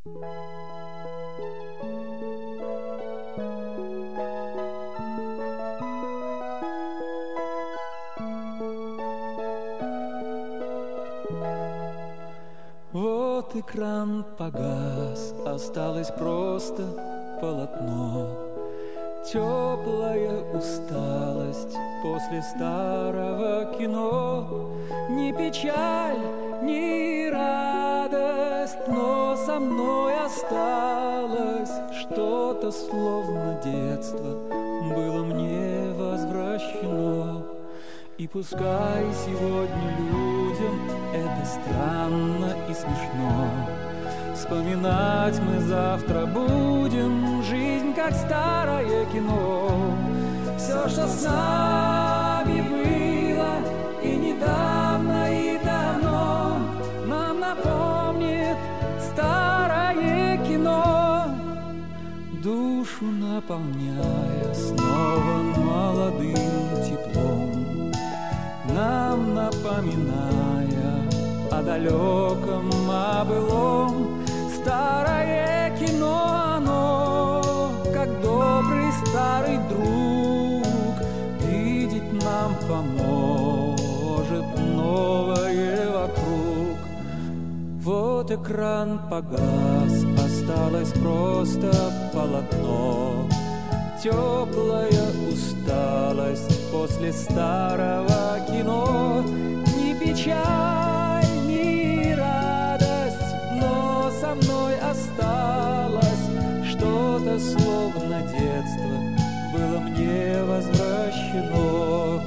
Вот экран погас, осталось просто полотно. Теплая усталость после старого кино. Ни печаль, ни радость, но со мной осталось что-то, словно детство было мне возвращено. И пускай сегодня людям это странно и смешно, вспоминать мы завтра будем жизнь, как старое кино. Все, что с нами было и недавно, и давно, нам напомнит старое кино, душу наполняя снова молодым теплом, нам напоминая о далеком, о былом. Старое кино, оно, как добрый старый друг, видеть нам поможет новое вокруг. Вот экран погас, осталось просто полотно. Теплая усталость после старого кино. Ни печаль, ни радость, но со мной осталось что-то, словно детство было мне возвращено.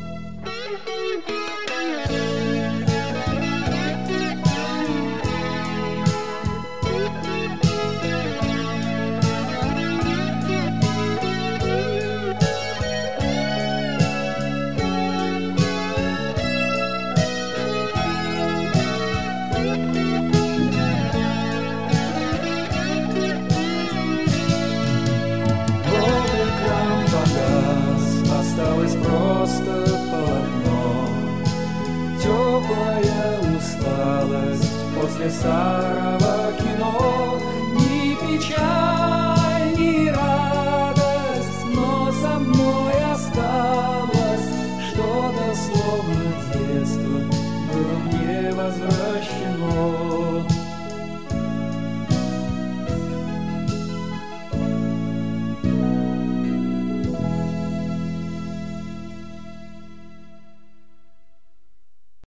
Осталось просто полотно. Теплая усталость после старого